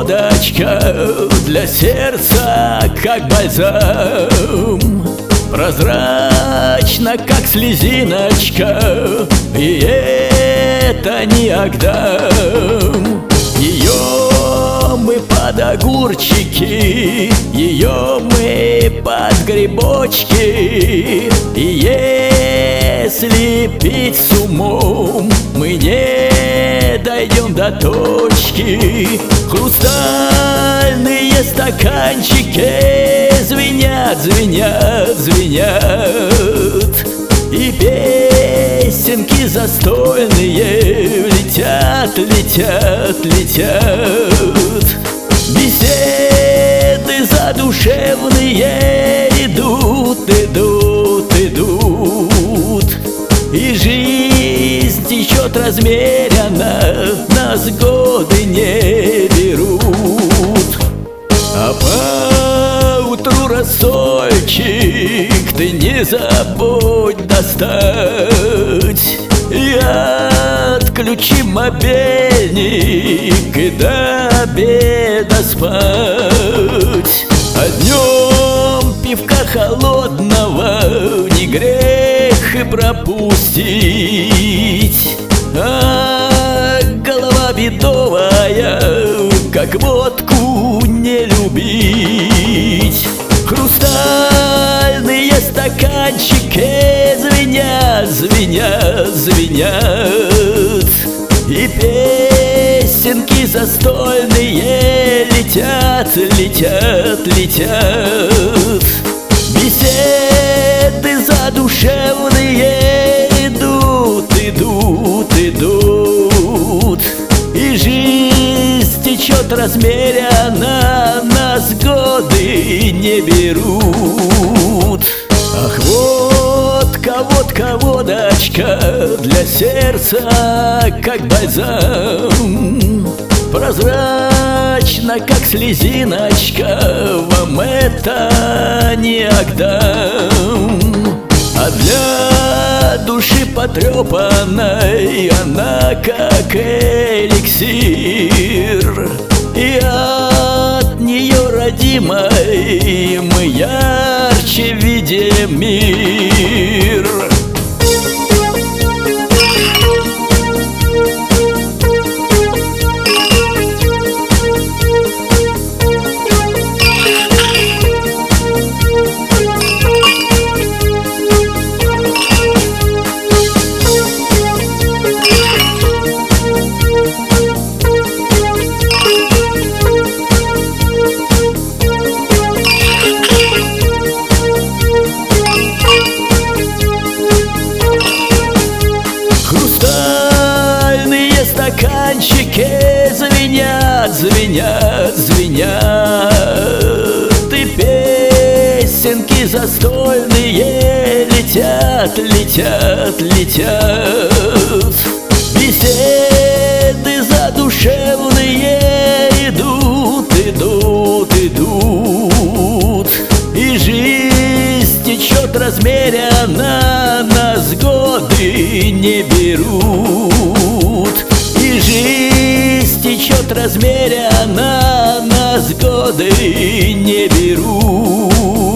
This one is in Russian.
водочка для сердца, как бальзам. Прозрачно, как слезиночка, и это не Агдам. Ее мы под огурчики, ее мы под грибочки. И если пить с умом, мы не дойдем до точки. Хрустальные стаканчики звенят, звенят, звенят. И песенки застольные летят, летят, летят. Беседы задушевные идут, идут, идут. И жизнь течет размеренно, нас годы не берут. А поутру рассольчик ты не забудь достать. И отключи мобильник и до обеда спать. А днем пивка холодного не грех и пропустить. А голова бедовая, как водку не любить. Хрустальные стаканчики звенят, звенят, звенят. И песенки застольные летят, летят, летят. Беседы задушевные идут, идут, идут. И жизнь течет размеренно, нас годы не берут. Ах, водка, водка, водочка для сердца, как бальзам. Прозрачно, как слезиночка, вам это не Агдам. А для души потрепанной она как эликсир. И от нее, родимой, мы ярче видим мир. Хрустальные стаканчики звенят, звенят, звенят. И песенки застольные летят, летят, летят. Беседы задушевные идут, идут, идут. И жизнь течет размеренно, нас годы не берут. И жизнь течет размеренно, нас годы не берут.